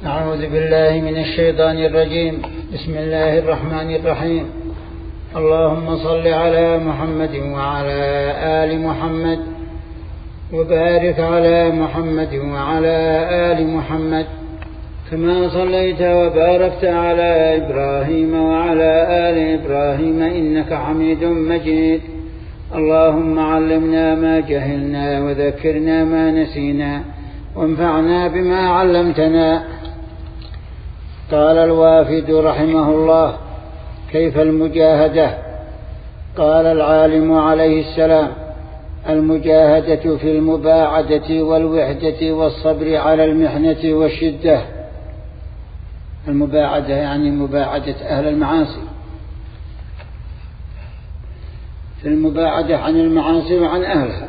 أعوذ بالله من الشيطان الرجيم. بسم الله الرحمن الرحيم. اللهم صل على محمد وعلى آل محمد وبارك على محمد وعلى آل محمد كما صليت وباركت على إبراهيم وعلى آل إبراهيم إنك حميد مجيد. اللهم علمنا ما جهلنا وذكرنا ما نسينا وانفعنا بما علمتنا. قال الوافد رحمه الله: كيف المجاهدة؟ قال العالم عليه السلام: المجاهدة في المباعدة والوحدة والصبر على المحنة والشدة. المباعدة يعني مباعدة أهل المعاصي، في المباعدة عن المعاصي وعن أهلها،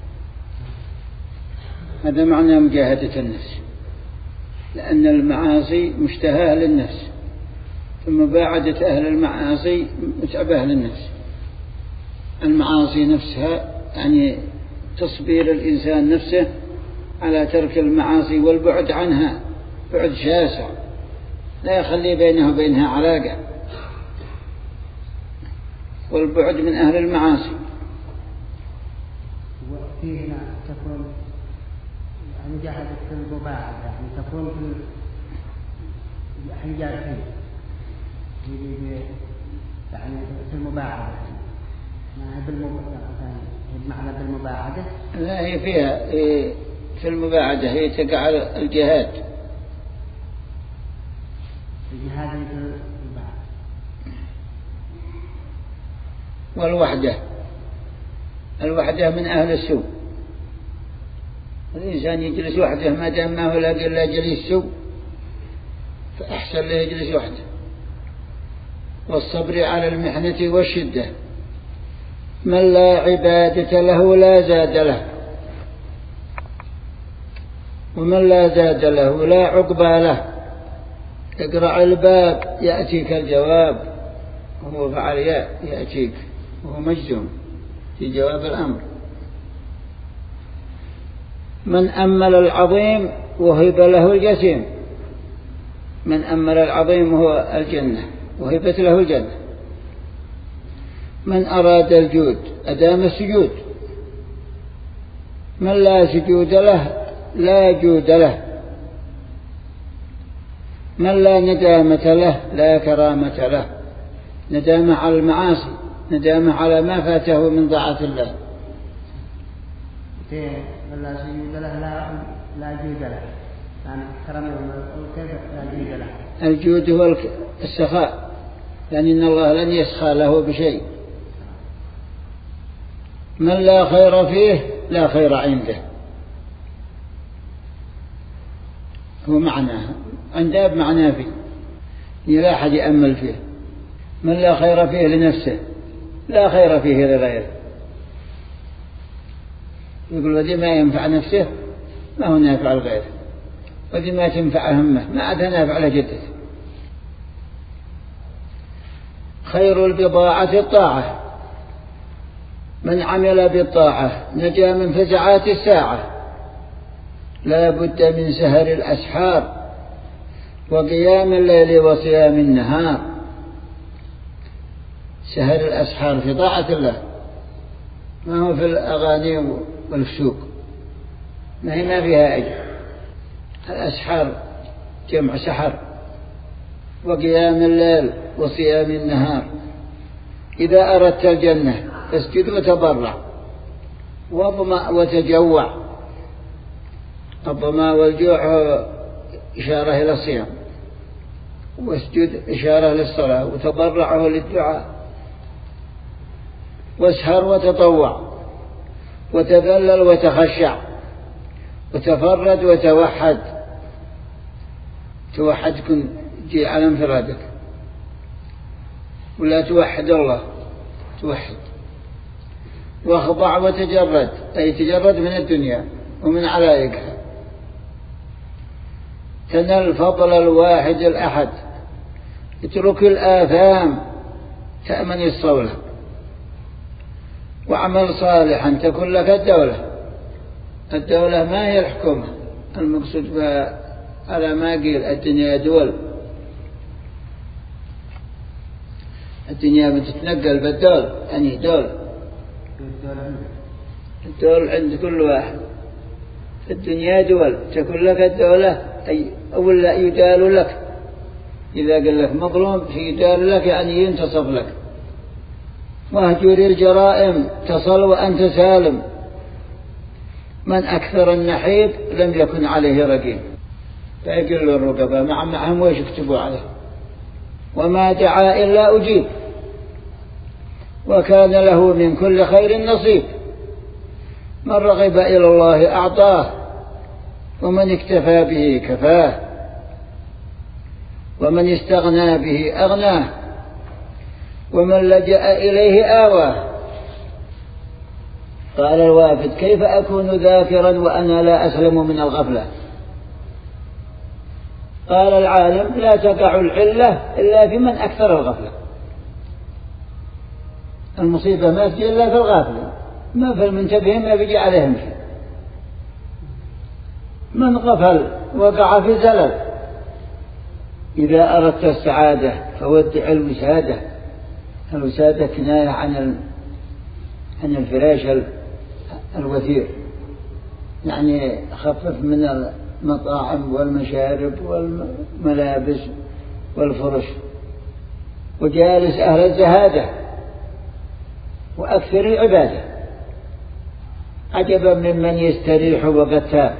هذا معنى مجاهدة النفس، لأن المعاصي مشتهاة للنفس، فمباعدة أهل المعاصي متعبة للنفس. المعاصي نفسها يعني تصبير الإنسان نفسه على ترك المعاصي والبعد عنها بعد شاسع لا يخلي بينه وبينها علاقة، والبعد من أهل المعاصي. وفي هنا تكون مجاهدة المباعدة، يعني تكون في حجار يعني في المباعدة، ما هي بمعنى بالمباعدة؟ لا، هي فيها في المباعدة هي تقع على الجهاد. الجهاد والوحدة، الوحدة من أهل السوء. الإنسان يجلس وحده ما دام ما هو لاقي إلا جليس سوء، فأحسن له يجلس وحده. والصبر على المحنة والشدة. من لا عبادة له لا زاد له، ومن لا زاد له لا عقبى له. اقرأ الباب يأتيك الجواب، وهو فعل يأتيك وهو مجزوم في جواب الأمر. من أمل العظيم وهب له الجسيم. من أمل العظيم هو الجنة وهبت له الجنة. من أراد الجود أدام السجود. من لا سجود له لا جود له. من لا ندامة له لا كرامة له. ندامة على المعاصي، ندامة على ما فاته من طاعة الله. من لا سجود له لا جود له، يعني كرامة كيف لا جود له؟ الجود هو السخاء، يعني إن الله لن يسخى له بشيء. من لا خير فيه لا خير عنده، هو معناه عنده بمعناه فيه، لا أحد يأمل فيه. من لا خير فيه لنفسه لا خير فيه لغيره. يقول وذي ما ينفع نفسه ما هو نافع لغيره، وذي ما تنفع همه ما عاد نافع لجدته. خير البضاعة الطاعة. من عمل بالطاعة نجا من فزعات الساعة. لا بد من سهر الأسحار وقيام الليل وصيام النهار. سهر الأسحار في طاعة الله، ما هو في الأغاني والفسوق، ما هي ما فيها أجر. الأسحار جمع سحر، وقيام الليل وصيام النهار. إذا أردت الجنة فاسجد وتضرع واظمأ وتجوع. الظمأ والجوع إشارة إلى الصيام، واسجد إشارة للصلاة، وتضرعه للدعاء. واسهر وتطوع، وتذلل وتخشع، وتفرد وتوحد. توحد كن جي على انفرادك، ولا توحد الله، توحد. واخضع وتجرد، أي تجرد من الدنيا ومن علائقها. تنل فضل الواحد الأحد. اترك الآثام تأمن الصولة. واعمل صالحا تكن لك الدولة. الدولة ما هي الحكومة، المقصود بها على ما قيل الدنيا دول، الدنيا بتتنقل بالدول، يعني دول الدول عند كل واحد في الدنيا دول، تكون لك الدولة أولا يدال لك، إذا قال لك مظلوم يدال لك يعني ينتصف لك. واهجر الجرائم تصل وأنت سالم، من أكثر النحيب لم يكن عليه رقيب. فيقول الرقبة معهم ويش يكتبوا عليه، وما دعا إلا أجيب، وكان له من كل خير نصيب. من رغب إلى الله أعطاه، ومن اكتفى به كفاه، ومن استغنى به أغناه، ومن لجأ إليه آواه. قال الوافد كيف أكون ذاكرا وأنا لا أسلم من الغفلة؟ قال العالم لا تقع العلة إلا في من أكثر الغفلة. المصيبة ما تجي إلا في الغافلة، ما في المنتبه ما بيجي عليهم شيء. من غفل وقع في زلل. إذا أردت السعادة فودع الوسادة. الوسادة كناية عن الفراش الوثير، يعني خفف من المطاعم والمشارب والملابس والفرش، وجالس أهل الزهادة وأكثر العبادة. عجبا ممن يستريح وقد تاب،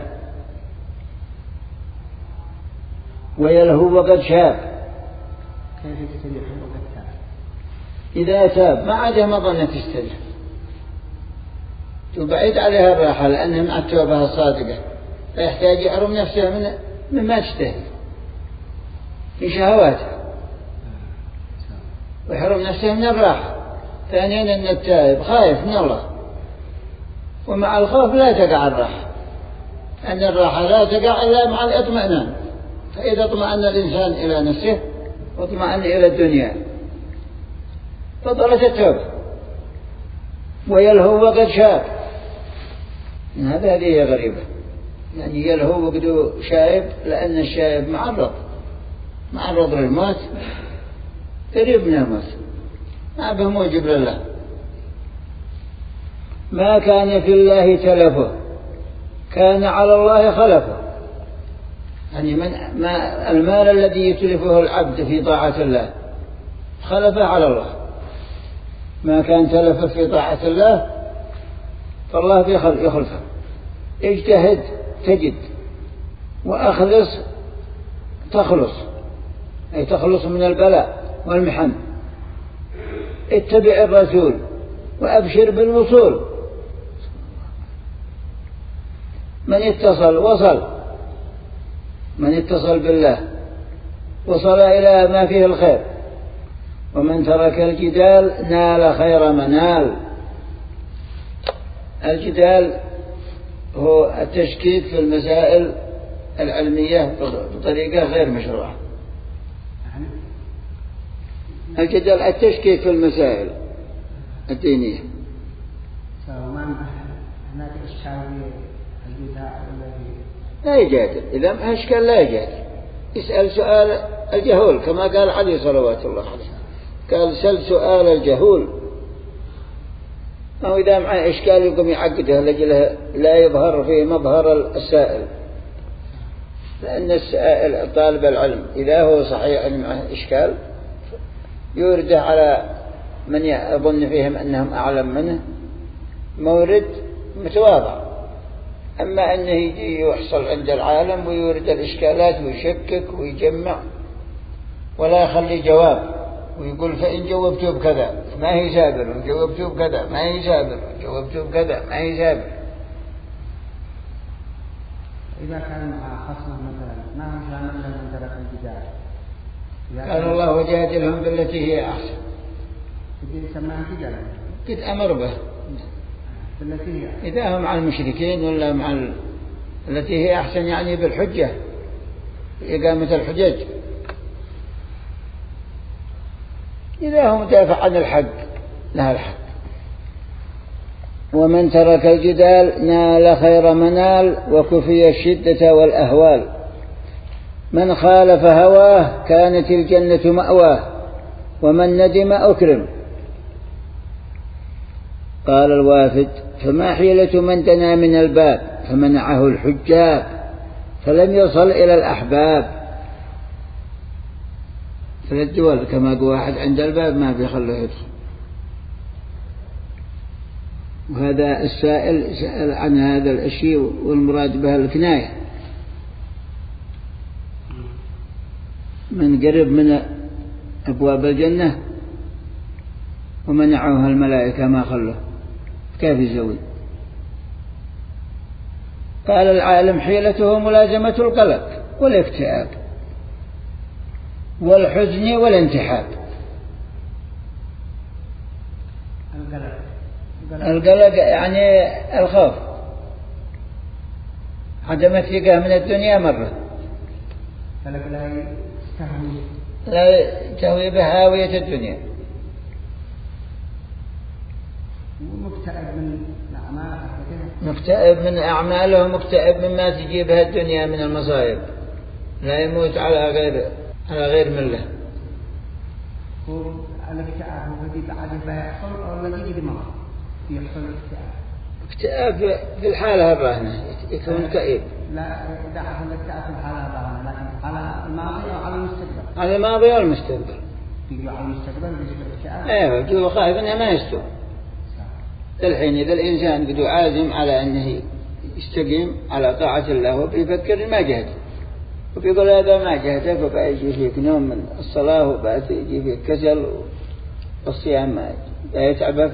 ويلهو وقد شاب. كيف يستريح وقد تاب؟ إذا تاب ما عاد مظنة تستريح، تبعد عليها الراحة، لأنها مع التوبة الصادقة فيحتاج يحرم نفسه مما تشتهي في شهواتها، ويحرم نفسه من الراحة. ثانيا أن التائب خايف من الله، ومع الخوف لا تقع الراحة، أن الراحة لا تقع إلا مع الاطمئنان. فإذا اطمأن الإنسان إلى نفسه واطمأن إلى الدنيا فضلت التوبة. ويلهو وقد شاب، هذه غريبة، يعني يلهو وقد شايب، لأن الشايب معرض للموت، قريب من الموت، ما به موجب لله. ما كان في الله تلفه، كان على الله خلفه. يعني ما المال الذي يتلفه العبد في طاعة الله خلفه على الله. ما كان تلفه في طاعة الله فالله يخلفه. اجتهد تجد، وأخلص تخلص، أي تخلص من البلاء والمحن. اتبع الرسول وأبشر بالوصول. من اتصل وصل، من اتصل بالله وصل إلى ما فيه الخير. ومن ترك الجدال نال خير منال. الجدال هو التشكيك في المسائل العلمية بطريقة غير مشروعة. الجدال التشكيك في المسائل الدينية. لا يجادل، إذا ما أشكال لا يجادل، يسأل سؤال الجهول كما قال علي صلوات الله عليه، قال سل سؤال الجهول. أو إذا معه إشكال يقوم يعقده لجله لا يظهر فيه مظهر السائل، لأن السائل طالب العلم إذا هو صحيح معه إشكال يورده على من يظن فيهم أنهم أعلم منه مورد متواضع. أما أنه يجي يحصل عند العالم ويورد الإشكالات ويشكك ويجمع ولا يخلي جواب، ويقول فإن جوبته بكذا ما هي سابر، وإن جوبته بكذا ما هي سابر، وإن جوبته بكذا ما هي سابر. إذا كان مع خصمه مثلا ما هو شأن من ترك الجدال؟ قال الله وجادلهم بالتي هي أحسن. يسمى جدال. قد أمر به إذا هم مع المشركين ولا مع التي هي أحسن، يعني بالحجة، إقامة الحجج. إذا هم دافع عن الحق لها الحق. ومن ترك الجدال نال خير منال، وكفي الشدة والأهوال. من خالف هواه كانت الجنة مأواه ومن ندم أكرم. قال الوافد: فما حيلة من دنا من الباب فمنعه الحجاب فلم يصل إلى الأحباب. في الدول كما قال واحد عند الباب ما بيخليه يدخل. وهذا السائل سأل عن هذا الشيء والمراد به الكناية. من قرب من أبواب الجنة ومنعوها الملائكة ما خلوه، كيف يسوي؟ قال العالم: حيلته ملازمة القلق والاكتئاب والحزن والانتحاب. القلق يعني الخوف، عدم الثقة من الدنيا مرة، لا يستهوي بهاوية الدنيا. مكتئب من أعماله، مكتئب مما تجيبها الدنيا من المصائب، لا يموت على غير مله. الاكتئاب هو بعد ما يحصل أو الذي دماغ يحصل اكتئاب في الحالة الراهنة يكون كئيب. لا دعه الاكتئاب في الحالة الراهنة، لكن على الماضي أو على المستقبل. على الماضي أو المستقبل. يقول على المستقبل الاكتئاب. أيوة، جو خايف إنه ما يستوى. الحين إذا الإنسان قد عازم على أنه يستقيم على طاعة الله وبيفكر ما جهده، وبيقول هذا ما جهده، فبيجي فيك نوم من الصلاة وبعد يجي فيك كسل والصيام ما يتعبك،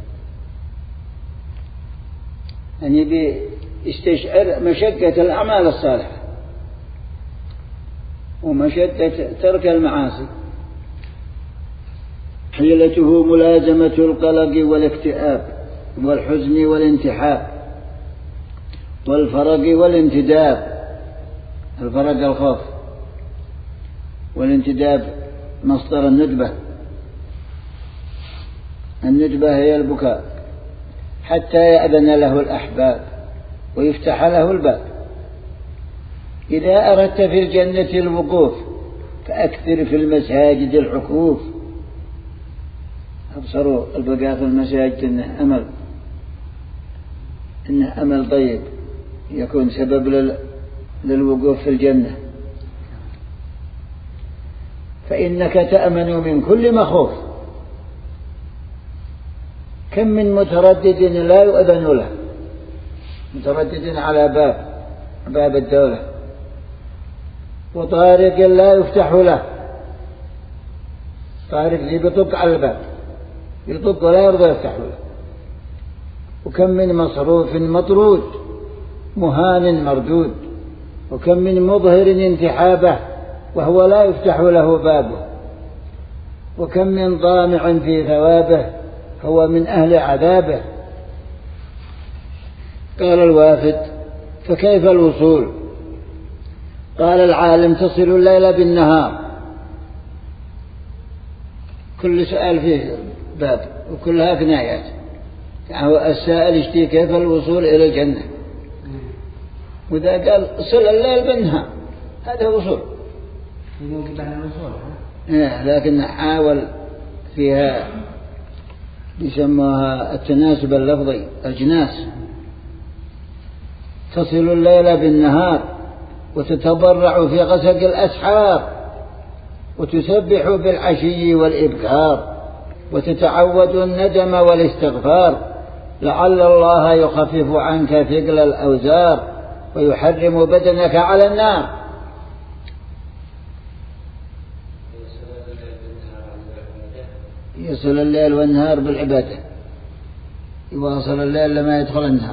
يعني بيستشعر مشقة الأعمال الصالحة ومشقة ترك المعاصي. حيلته ملازمة القلق والاكتئاب والحزن والانتحاب والفرق والانتداب. الفرق الخوف، والانتداب مصدر الندبة. الندبة هي البكاء حتى يأذن له الأحباب ويفتح له الباب. إذا أردت في الجنة الوقوف فأكثر في المساجد العكوف. أبصروا البقاء في المساجد إنه أمل طيب يكون سبب للوقوف في الجنة. فإنك تأمن من كل مخوف. كم من متردد لا يؤذن له، متردد على باب الدولة، وطارق لا يفتح له، طارق يطق على الباب، يطق ولا يرضى يفتح له. وكم من مصروف مطرود مهان مردود، وكم من مظهر انتحابه وهو لا يفتح له بابه، وكم من طامع في ثوابه هو من أهل عذابه. قال الوافد: فكيف الوصول؟ قال العالم: تصل الليل بالنهار. كل سؤال فيه باب وكلها كنايات. السائل يشتي كيف الوصول إلى الجنة، وإذا قال صل الليل بالنهار هذا وصول. لكن حاول فيها يسموها التناسب اللفظي، أجناس. تصل الليل بالنهار وتتضرع في غسق الأسحار وتسبح بالعشي والإبكار وتتعود الندم والاستغفار لعل الله يخفف عنك ثقل الأوزار ويحرم بدنك على النار. يصل الليل والنهار بالعبادة، يواصل الليل لما يدخل النهار.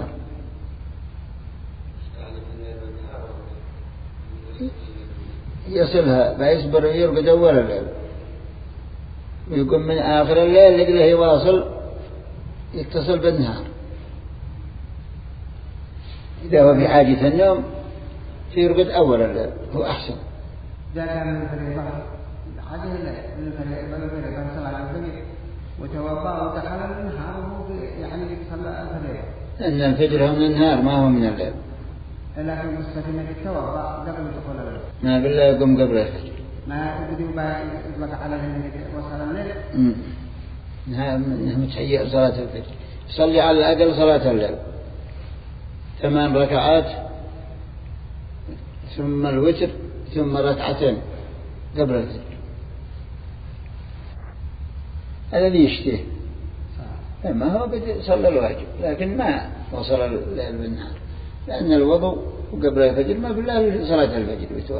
يصلها بيصبر ويرقد أول الليل ويقوم من آخر الليل يقله يواصل يتصل بالنهار. إذا هو في حاجة النوم يرقد أول الليل هو أحسن. إذا كان من فريضة حاجة من فريضة صلى على الفجر وتوضأ ودخل النهار وهو يعني يصلى الفجر. لأن الفجر هو من النهار ما هو من الليل. لكن مستفيد التوضأ قبل دخول الليل. ما بالله يقوم قبل الفجر. ما يبدو يطلق على وصل الليل. نعم متهيئ صلاة الفجر. صلي على الأقل صلاة الليل 8 ركعات ثم الوتر ثم ركعتين قبل الفجر. الذي يشتهي ما هو بدي صلى الواجب لكن ما وصل الليل بالنهار لأن الوضوء قبل الفجر ما بالله صلاة الفجر يتوقف.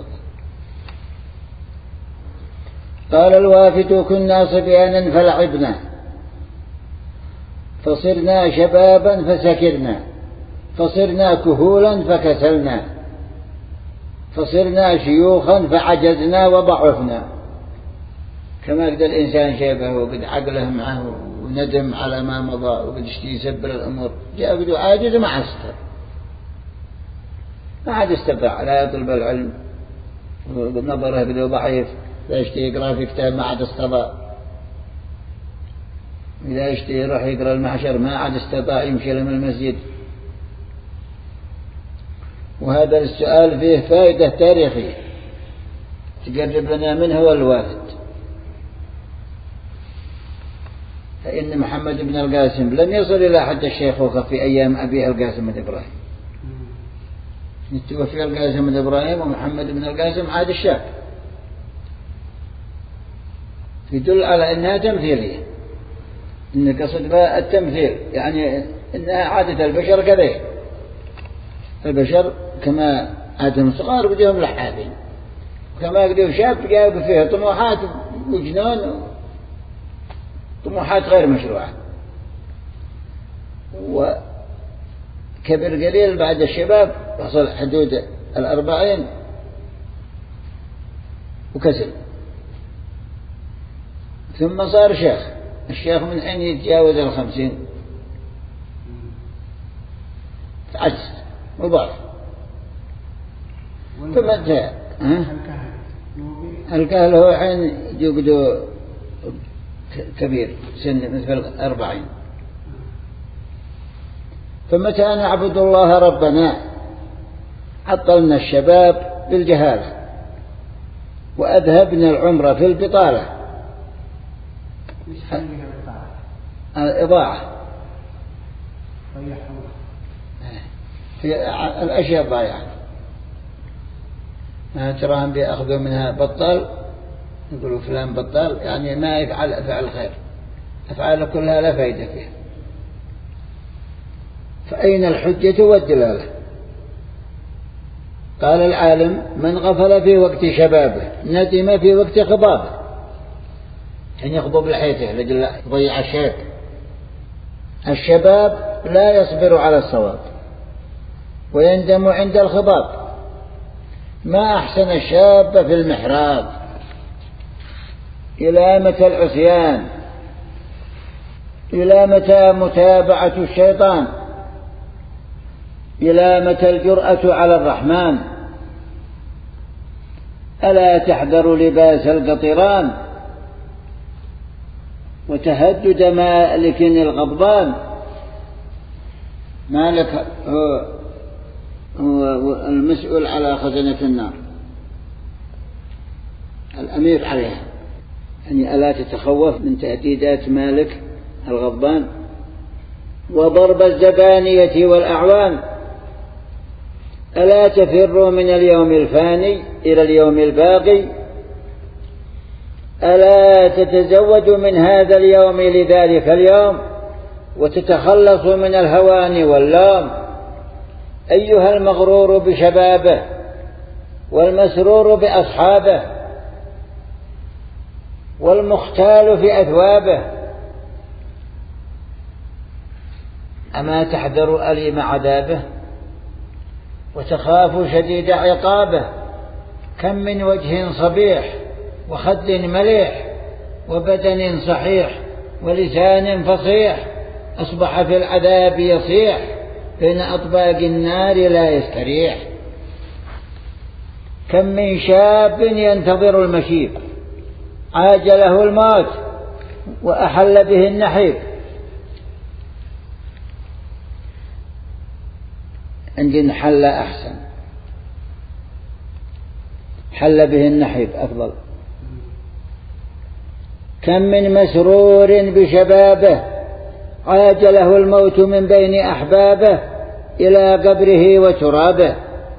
قال الوافد كنا صبيانا فلعبنا فصرنا شبابا فسكرنا فصرنا كهولا فكسلنا فصرنا شيوخا فعجزنا وضعفنا. كما قد الإنسان شيبه وقد عقله معه وندم على ما مضى وقد اشتي يسبر الأمور جاء بدو عاجز ما عاد استطاع لا يطلب العلم ونظره بدو ضعيف لا يشتي يقرأ في كتاب ما عاد استطاع إذا يشتي يروح يقرأ المحشر ما عاد استطاع يمشي من المسجد. وهذا السؤال فيه فائدة تاريخية تقرب لنا منه هو الوافد. فإن محمد بن القاسم لم يصل إلى حد الشيخوخة في أيام أبي القاسم بن إبراهيم. توفي القاسم بن إبراهيم ومحمد بن القاسم عاد الشاب يدل على أنها تمثيلية إن قصد التمثيل يعني إنها عادة البشر كذلك. البشر كما عادهم صغار بدهم لحافين وكما يقدروا شاب جاءوا فيه طموحات وجنون طموحات غير مشروعة وكبر قليل بعد الشباب وصل حدود 40 وكسل ثم صار شيخ. الشيخ من حين يتجاوز 50 عجز وضعف ثم انتهى. الكهل هو حين يقدو كبير سن مثل 40. فمتى نعبد الله ربنا عطلنا الشباب بالجهالة وأذهبنا العمر في البطالة. الإضاعة في الأشياء الضائعة ما تراهم بيأخذوا منها بطال يقولوا فلان بطال يعني ما يفعل أفعال خير أفعال كلها لا فائدة فيها. فأين الحجة والدلالة؟ قال العالم من غفل في وقت شبابه ندم في وقت خضابه. أن يخضب لحيته لجل يضيع الشيب. الشباب لا يصبر على الصواب ويندم عند الخضاب. ما أحسن الشاب في المحراب إلى متى العصيان إلى متى متابعة الشيطان إلى متى الجرأة على الرحمن ألا تحذر لباس القطران وتهدد مالك الغضبان. مالك هو المسؤول على خزنة النار الأمير عليها يعني ألا تتخوف من تهديدات مالك الغضبان وضرب الزبانية والأعوان. ألا تفروا من اليوم الفاني إلى اليوم الباقي ألا تتزودوا من هذا اليوم لذلك اليوم وتتخلصوا من الهوان واللام. أيها المغرور بشبابه والمسرور بأصحابه والمختال في أثوابه أما تحذر أليم عذابه وتخاف شديد عقابه. كم من وجه صبيح وخد مليح وبدن صحيح ولسان فصيح أصبح في العذاب يصيح بين أطباق النار لا يستريح. كم من شاب ينتظر المشيب عاجله الموت وأحل به النحيب. عندي نحل أحسن حل به النحيب أفضل. كم من مسرور بشبابه عاجله الموت من بين أحبابه إلى قبره وترابه.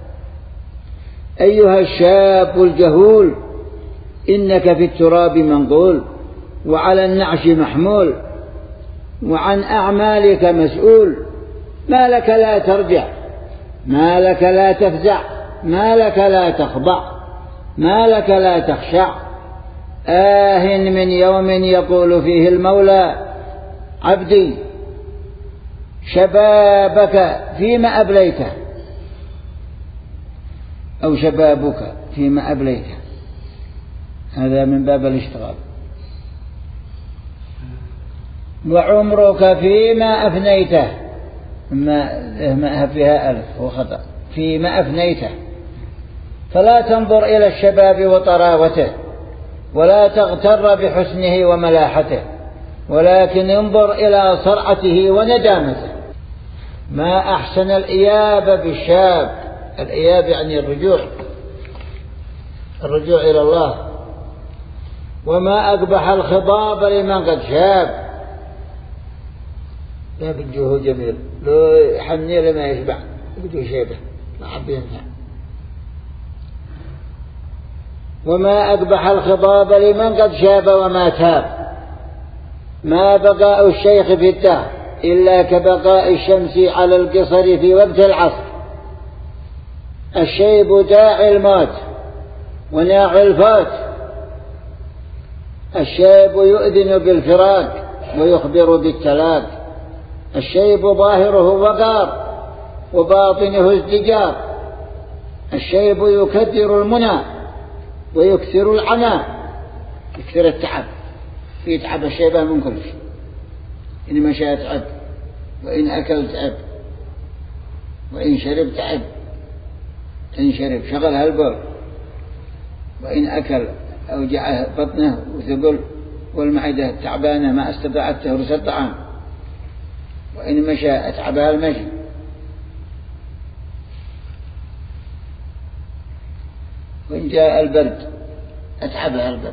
أيها الشاب الجهول إنك في التراب منقول، وعلى النعش محمول، وعن أعمالك مسؤول. ما لك لا ترجع، ما لك لا تفزع، ما لك لا تخضع، ما لك لا تخشع. آه من يوم يقول فيه المولى عبدي شبابك فيما أبليته، أو شبابك فيما أبليته، هذا من باب الاشتغال. وعمرك فيما أفنيته، ما فيها ألف وخطأ، فيما أفنيته. فلا تنظر إلى الشباب وطراوته، ولا تغتر بحسنه وملاحته، ولكن انظر إلى صرعته وندامته. ما أحسن الإياب بالشاب، الإياب يعني الرجوع إلى الله. وما أقبح الخضاب لمن قد شاب. لا بجوه جميل، لو يحني لما يشبع بجوه شيبه ما حب ينفع. وما أقبح الخضاب لمن قد شاب وما تاب. ما بقاء الشيخ في الدهر إلا كبقاء الشمس على القصر في وقت العصر. الشيب داعي الموت وناعي الفوت. الشيب يؤذن بالفراق ويخبر بالتلاق. الشيب ظاهره وقار وباطنه ازدجار. الشيب يكدر المنى ويكثر العناء، يكثر التعب، يتعب الشيبة من كل شيء. إن مشى تعب، وإن أكل تعب، وإن شرب تعب. إن شرب شغلها البول، وإن أكل أوجعه بطنه وثقل، والمعدة تعبانة ما استطاعت تهرس الطعام. وإن مشى أتعبها المشي. وإن جاء البرد أتعبها البرد.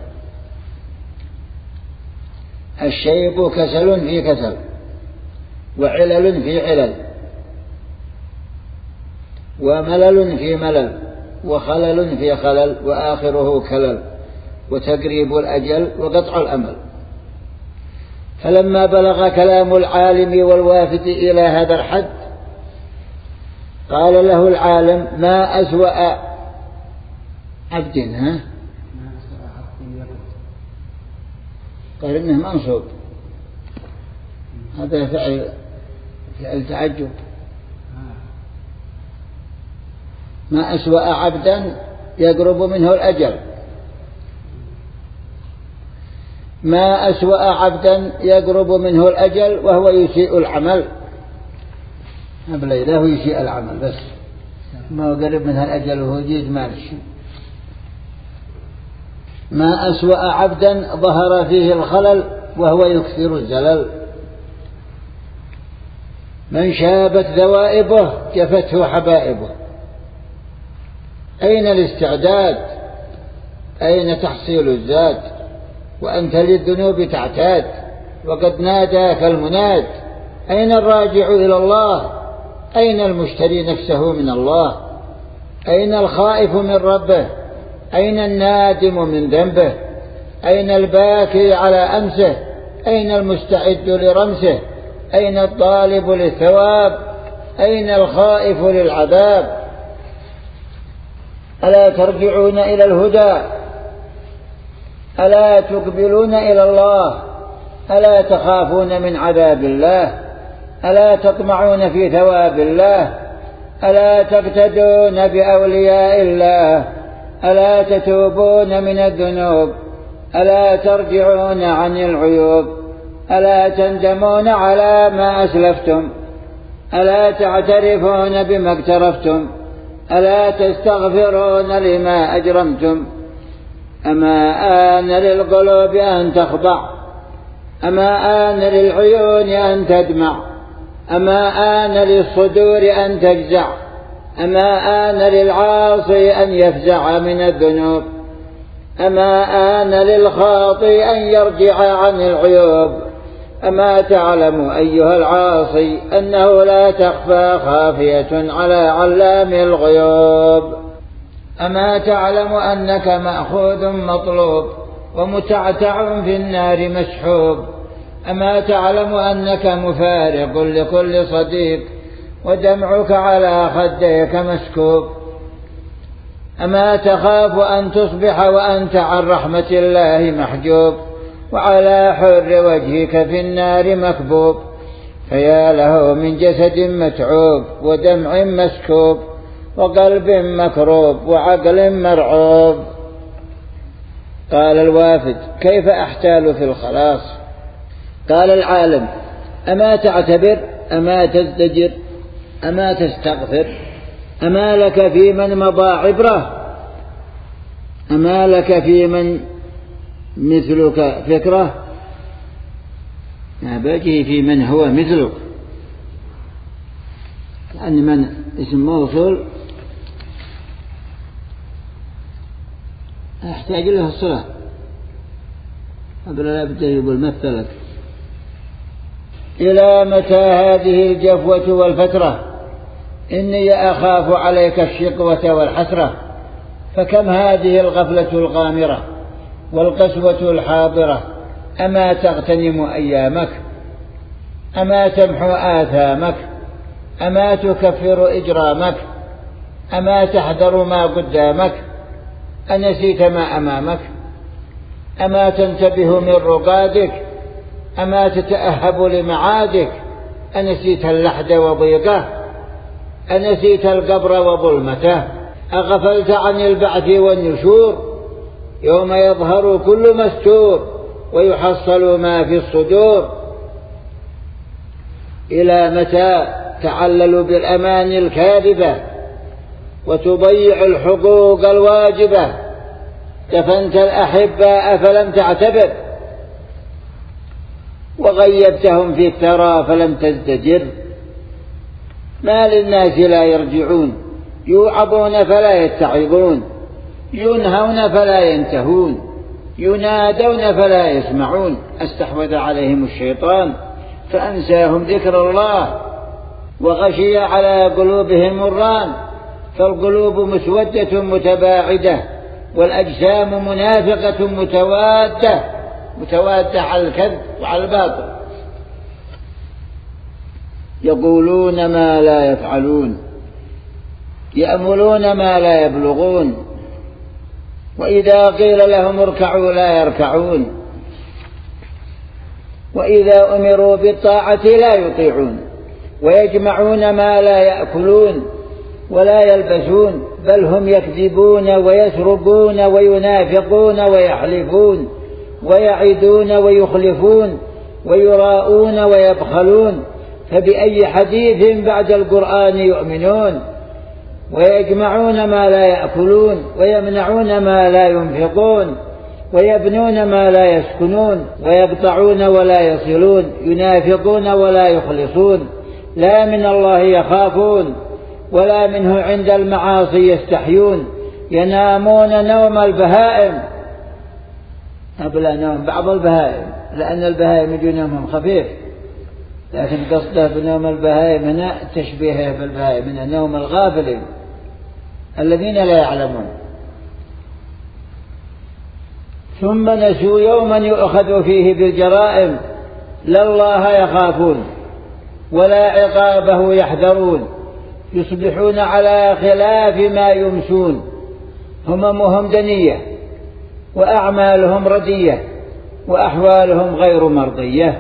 الشيب كسل في كسل، وعلل في علل، وملل في ملل، وخلل في خلل، وآخره كلل، وتقريب الأجل وقطع الأمل. فلما بلغ كلام العالم والوافد إلى هذا الحد قال له العالم ما أسوأ عبد قال إنه منصوب، هذا فعل تعجب. ما أسوأ عبدا يقرب منه الأجل. ما أسوأ عبدا يقرب منه الأجل وهو يسيء العمل. لا هو يسيء العمل بس، ما هو قرب منها الأجل وهو جيد مالش. ما أسوأ عبدا ظهر فيه الخلل وهو يكثر الزلل. من شابت ذوائبه جفته حبائبه. أين الاستعداد؟ أين تحصيل الزاد؟ وأنت للذنوب تعتاد، وقد ناداك المناد. أين الراجع إلى الله؟ أين المشتري نفسه من الله؟ أين الخائف من ربه؟ أين النادم من ذنبه؟ أين الباكي على أمسه؟ أين المستعد لرمسه؟ أين الطالب للثواب؟ أين الخائف للعذاب؟ ألا ترجعون إلى الهدى؟ ألا تقبلون إلى الله؟ ألا تخافون من عذاب الله؟ ألا تطمعون في ثواب الله؟ ألا تقتدون بأولياء الله؟ ألا تتوبون من الذنوب؟ ألا ترجعون عن العيوب؟ ألا تندمون على ما أسلفتم؟ ألا تعترفون بما اقترفتم؟ ألا تستغفرون لما أجرمتم؟ أما آن للقلوب أن تخضع؟ أما آن للعيون أن تدمع؟ أما آن للصدور أن تجزع؟ أما آن للعاصي أن يفزع من الذنوب، أما آن للخاطئ أن يرجع عن العيوب. أما تعلم أيها العاصي أنه لا تخفى خافية على علام الغيوب. أما تعلم أنك مأخوذ مطلوب ومتعتع في النار مسحوب. أما تعلم أنك مفارق لكل صديق ودمعك على خديك مسكوب. أما تخاف أن تصبح وأنت عن رحمة الله محجوب وعلى حر وجهك في النار مكبوب. فيا له من جسد متعوب ودمع مسكوب وقلب مكروب وعقل مرعوب. قال الوافد: كيف أحتال في الخلاص؟ قال العالم: أما تعتبر، أما تزدجر، أما تستغفر، أما لك في من مضى عبرة، أما لك في من مثلك فكرة. باجي في من هو مثلك، لأن من اسم موصول أحتاج له الصلة قبل لا بد يقول مثلك. إلى متى هذه الجفوة والفترة؟ إني أخاف عليك الشقوة والحسرة. فكم هذه الغفلة الغامرة والقسوة الحاضرة. أما تغتنم أيامك، أما تمحو آثامك، أما تكفر إجرامك، أما تحذر ما قدامك، أنسيت ما أمامك، أما تنتبه من رقادك، أما تتأهب لمعادك، أنسيت اللحد وضيقه، أنسيت القبر وظلمته، أغفلت عن البعث والنشور يوم يظهر كل مستور ويحصل ما في الصدور. إلى متى تعلل بالأمان الكاذبة وتضيع الحقوق الواجبة؟ دفنت الأحباء فلم تعتبر وغيبتهم في الثرى فلم تزدجر. ما للناس لا يرجعون، يوعظون فلا يتعظون، ينهون فلا ينتهون، ينادون فلا يسمعون. استحوذ عليهم الشيطان فأنساهم ذكر الله وغشي على قلوبهم الران. فالقلوب مسودة متباعدة والأجسام منافقة متوادة على الكذب وعلى الباطل. يقولون ما لا يفعلون، يأملون ما لا يبلغون، وإذا قيل لهم اركعوا لا يركعون، وإذا أمروا بالطاعة لا يطيعون، ويجمعون ما لا يأكلون ولا يلبسون، بل هم يكذبون ويسرقون وينافقون ويحلفون ويعدون ويخلفون ويراءون ويبخلون. فبأي حديث بعد القرآن يؤمنون؟ ويجمعون ما لا يأكلون ويمنعون ما لا ينفقون ويبنون ما لا يسكنون ويقطعون ولا يصلون، ينافقون ولا يخلصون، لا من الله يخافون ولا منه عند المعاصي يستحيون. ينامون نوم البهائم قبل نوم بعض البهائم، لأن البهائم يجون نومهم خفيف، لكن قصده بنوم البهائم هنا تشبيهه بالبهائم من نوم الغافلين الذين لا يعلمون. ثم نسوا يوما يؤخذ فيه بالجرائم، لا الله يخافون ولا عقابه يحذرون، يصبحون على خلاف ما يمسون، هممهم دنية وأعمالهم ردية وأحوالهم غير مرضية.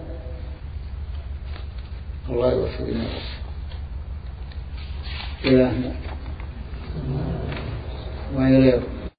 الله يوفقنا إلهنا وإليكم.